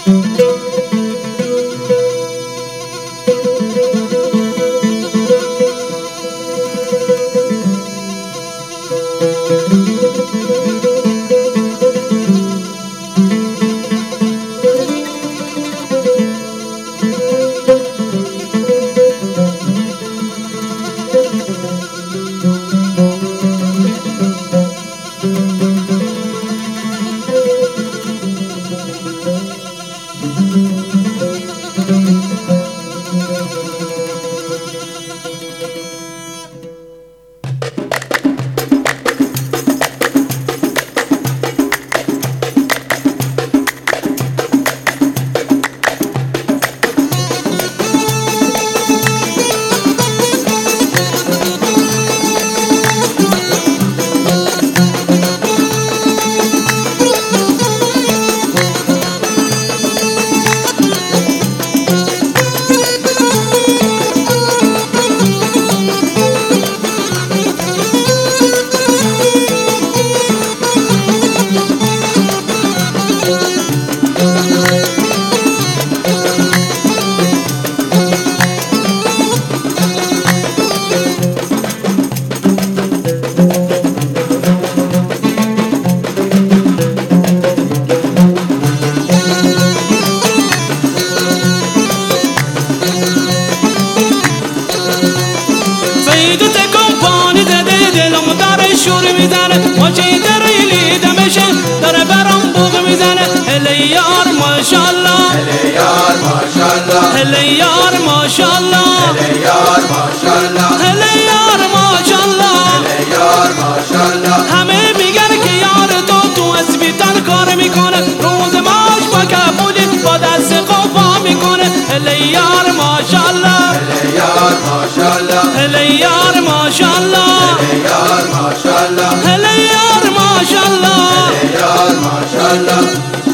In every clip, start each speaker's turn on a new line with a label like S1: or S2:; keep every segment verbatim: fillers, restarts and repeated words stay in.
S1: شور میزنه ماشین دریلی دمشه داره برام بوق میزنه هلیار ماشالله
S2: هلیار ماشالله
S1: هلیار ماشالله
S2: هلیار ماشالله
S1: هلیار ماشالله
S2: هلیار ماشالله
S1: همه میگن که یار تو تو اسپیتال کار میکنه روز ماش با کبودی با دست قفا میکنه هلیار ماشالله
S2: هلیار ماشالله
S1: هلیار ماشالله
S2: هلیار ماشالله
S1: هلیار ماشالله
S2: هلیار ماشالله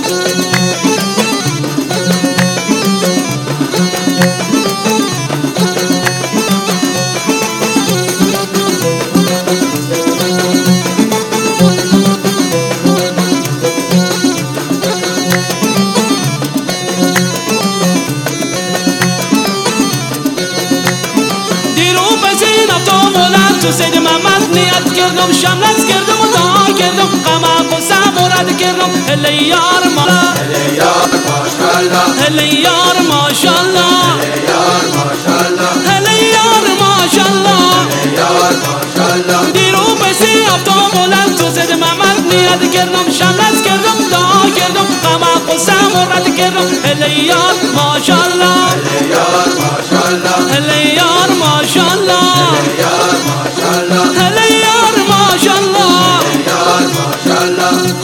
S1: تو سید محمد نیت کردم شملت کردم و دعا کردم غم قصه مرد کردم هلیار ماشالله
S2: هلیار ماشالله
S1: هلیار ماشالله
S2: هلیار ماشالله
S1: هلیار ماشالله
S2: هلیار ماشالله
S1: دیرو بسی هفته بلند تو سید محمد نیت کردم شملت کردم دعا کردم غم قصه مرد کردم هلیار ماشالله
S2: هلیار ماشالله
S1: هلیار ماشالله
S2: هلیار ماشالله
S1: هلیار ماشالله
S2: هلیار ماشالله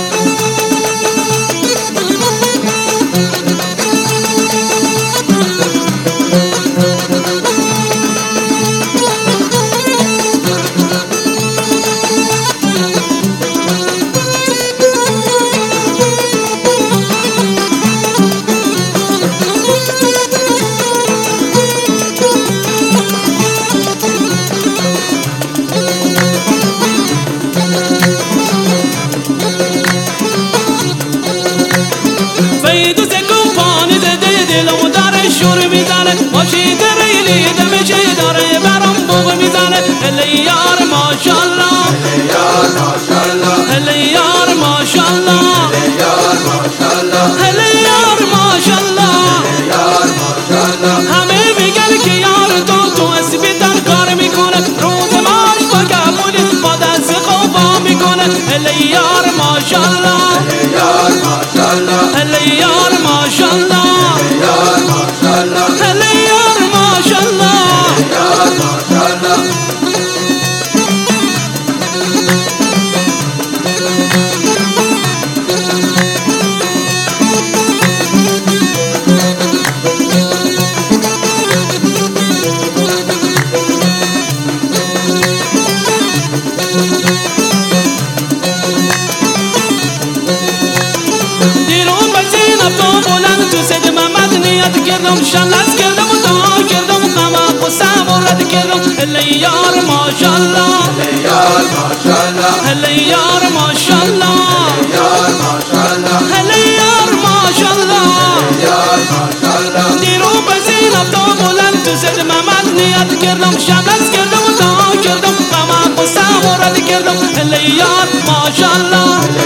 S1: ماشین دریلی دمشه داره برام بوق میزنه هلیار ماشالله
S2: هلیار ماشالله
S1: هلیار ماشالله
S2: هلیار ماشالله
S1: هلیار ماشالله
S2: هلیار ماشالله
S1: همه میگن که یار تو تو اسپیتال کار میکنه روز ماش با کبودی با دست قفا میکنه هلیار ماشالله
S2: هلیار ماشالله
S1: هلیار ماشالله
S2: هلیار ماشالله
S1: هلیار ماشالله
S2: هلیار ماشالله
S1: کردم شملت کردم و دعا کردم غم قصه مرد کردم هلیار ماشالله
S2: هلیار ماشالله
S1: هلیار ماشالله
S2: هلیار ماشالله
S1: هلیار ماشالله گردم لیار ماشاءالله